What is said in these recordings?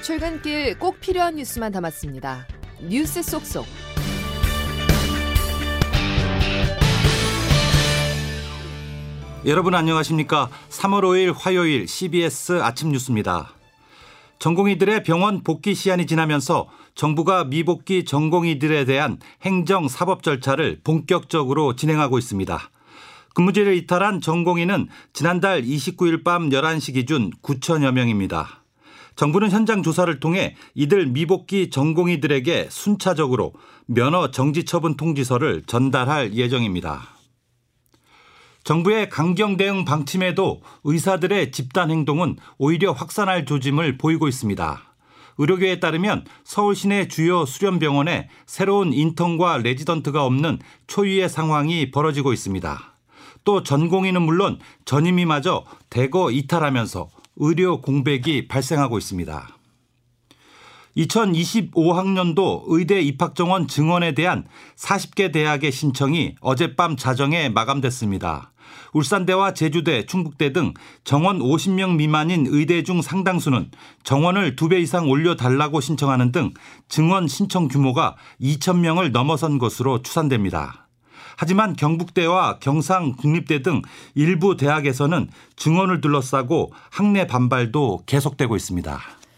출근길 꼭 필요한 뉴스만 담았습니다. 뉴스 쏙쏙. 여러분 안녕하십니까? 3월 5일 화요일 CBS 아침 뉴스입니다. 전공의들의 병원 복귀 시한이 지나면서 정부가 미복귀 전공의들에 대한 행정 사법 절차를 본격적으로 진행하고 있습니다. 근무제를 이탈한 전공의는 지난달 29일 밤 11시 기준 9천여 명입니다. 정부는 현장 조사를 통해 이들 미복귀 전공의들에게 순차적으로 면허 정지 처분 통지서를 전달할 예정입니다. 정부의 강경 대응 방침에도 의사들의 집단 행동은 오히려 확산할 조짐을 보이고 있습니다. 의료계에 따르면 서울 시내 주요 수련병원에 새로운 인턴과 레지던트가 없는 초유의 상황이 벌어지고 있습니다. 또 전공의는 물론 전임의마저 대거 이탈하면서 의료 공백이 발생하고 있습니다. 2025학년도 의대 입학 정원 증원에 대한 40개 대학의 신청이 어젯밤 자정에 마감됐습니다. 울산대와 제주대, 충북대 등 정원 50명 미만인 의대 중 상당수는 정원을 2배 이상 올려달라고 신청하는 등 증원 신청 규모가 2,000명을 넘어선 것으로 추산됩니다. 하지만 경북대와 경상국립대 등 일부 대학에서는 증원을 둘러싸고 학내 반발도 계속되고 있습니다.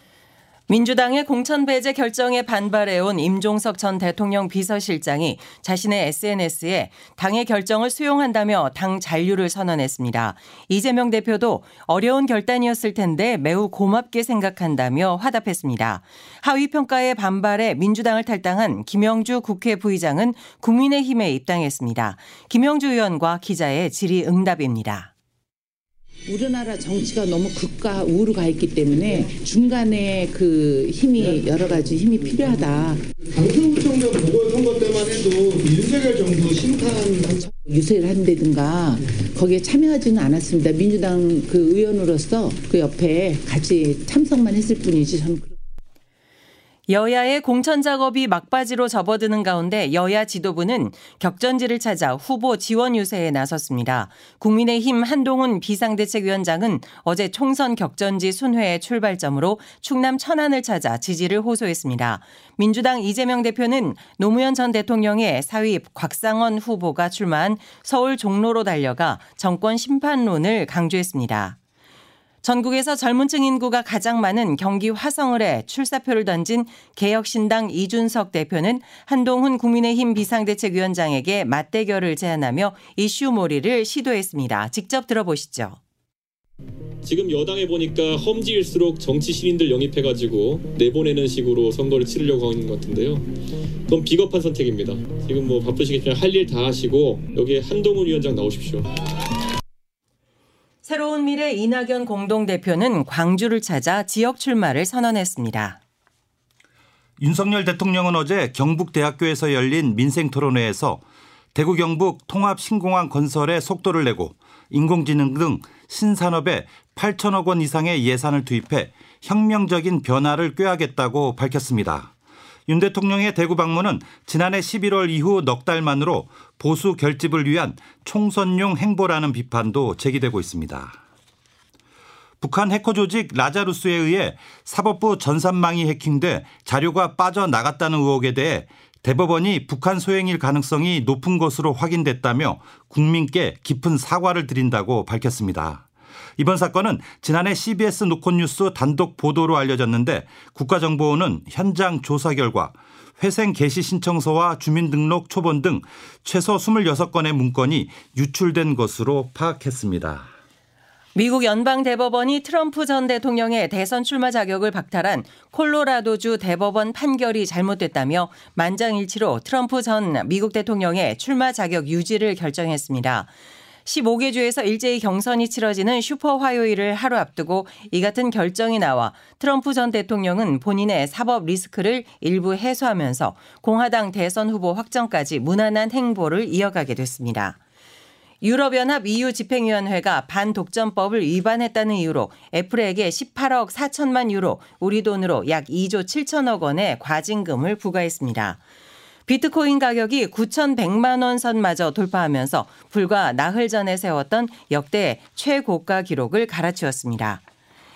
민주당의 공천 배제 결정에 반발해온 임종석 전 대통령 비서실장이 자신의 SNS에 당의 결정을 수용한다며 당 잔류를 선언했습니다. 이재명 대표도 어려운 결단이었을 텐데 매우 고맙게 생각한다며 화답했습니다. 하위 평가에 반발해 민주당을 탈당한 김영주 국회 부의장은 국민의힘에 입당했습니다. 김영주 의원과 기자의 질의응답입니다. 우리나라 정치가 너무 극과 우로 가 있기 때문에 중간에 그 힘이 여러 가지 힘이 필요하다. 강서구청장 보궐선거 때만 해도 윤석열 정부 심판한 유세를 한다든가 거기에 참여하지는 않았습니다. 민주당 그 의원으로서 그 옆에 같이 참석만 했을 뿐이지 저는. 여야의 공천 작업이 막바지로 접어드는 가운데 여야 지도부는 격전지를 찾아 후보 지원 유세에 나섰습니다. 국민의힘 한동훈 비상대책위원장은 어제 총선 격전지 순회의 출발점으로 충남 천안을 찾아 지지를 호소했습니다. 민주당 이재명 대표는 노무현 전 대통령의 사위 곽상원 후보가 출마한 서울 종로로 달려가 정권 심판론을 강조했습니다. 전국에서 젊은층 인구가 가장 많은 경기 화성을에 출사표를 던진 개혁신당 이준석 대표는 한동훈 국민의힘 비상대책위원장에게 맞대결을 제안하며 이슈몰이를 시도했습니다. 직접 들어보시죠. 지금 여당에 보니까 험지일수록 정치 신인들 영입해가지고 내보내는 식으로 선거를 치르려고 하는 것 같은데요. 그건 비겁한 선택입니다. 지금 뭐 바쁘시겠지만 할 일 다 하시고 여기에 한동훈 위원장 나오십시오. 새로운 미래 이낙연 공동대표는 광주를 찾아 지역 출마를 선언했습니다. 윤석열 대통령은 어제 경북대학교에서 열린 민생토론회에서 대구 경북 통합신공항 건설에 속도를 내고 인공지능 등 신산업에 8천억 원 이상의 예산을 투입해 혁명적인 변화를 꾀하겠다고 밝혔습니다. 윤 대통령의 대구 방문은 지난해 11월 이후 넉 달 만으로 보수 결집을 위한 총선용 행보라는 비판도 제기되고 있습니다. 북한 해커 조직 라자루스에 의해 사법부 전산망이 해킹돼 자료가 빠져나갔다는 의혹에 대해 대법원이 북한 소행일 가능성이 높은 것으로 확인됐다며 국민께 깊은 사과를 드린다고 밝혔습니다. 이번 사건은 지난해 CBS 노컷뉴스 단독 보도로 알려졌는데 국가정보원은 현장 조사 결과 회생 개시 신청서와 주민등록 초본 등 최소 26건의 문건이 유출된 것으로 파악했습니다. 미국 연방대법원이 트럼프 전 대통령의 대선 출마 자격을 박탈한 콜로라도주 대법원 판결이 잘못됐다며 만장일치로 트럼프 전 미국 대통령의 출마 자격 유지를 결정했습니다. 15개 주에서 일제히 경선이 치러지는 슈퍼 화요일을 하루 앞두고 이 같은 결정이 나와 트럼프 전 대통령은 본인의 사법 리스크를 일부 해소하면서 공화당 대선 후보 확정까지 무난한 행보를 이어가게 됐습니다. 유럽연합 EU 집행위원회가 반독점법을 위반했다는 이유로 애플에게 18억 4천만 유로, 우리 돈으로 약 2조 7천억 원의 과징금을 부과했습니다. 비트코인 가격이 9,100만 원 선마저 돌파하면서 불과 나흘 전에 세웠던 역대 최고가 기록을 갈아치웠습니다.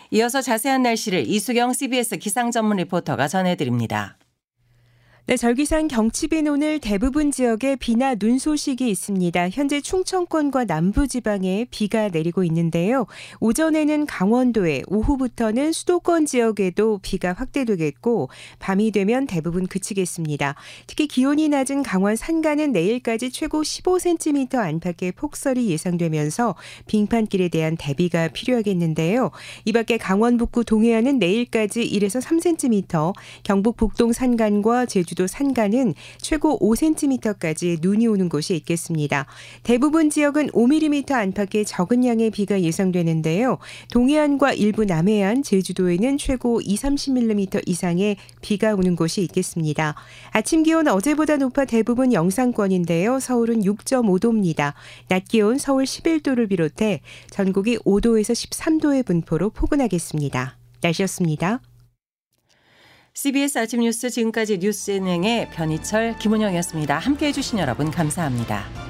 이어서 자세한 날씨를 이수경 CBS 기상 전문 리포터가 전해드립니다. 네, 절기상 경칩인 오늘 대부분 지역에 비나 눈 소식이 있습니다. 현재 충청권과 남부지방에 비가 내리고 있는데요. 오전에는 강원도에, 오후부터는 수도권 지역에도 비가 확대되겠고 밤이 되면 대부분 그치겠습니다. 특히 기온이 낮은 강원 산간은 내일까지 최고 15cm 안팎의 폭설이 예상되면서 빙판길에 대한 대비가 필요하겠는데요. 이 밖에 강원 북구 동해안은 내일까지 1에서 3cm, 경북 북동 산간과 제주도 산간은 최고 5cm까지 눈이 오는 곳이 있겠습니다. 대부분 지역은 5mm 안팎의 적은 양의 비가 예상되는데요. 동해안과 일부 남해안, 제주도에는 최고 20-30mm 이상의 비가 오는 곳이 있겠습니다. 아침 기온 어제보다 높아 대부분 영상권인데요. 서울은 6.5도입니다. 낮 기온 서울 11도를 비롯해 전국이 5도에서 13도의 분포로 포근하겠습니다. 날씨였습니다. CBS 아침 뉴스 지금까지 뉴스 진행의 변희철, 김은영이었습니다. 함께해 주신 여러분 감사합니다.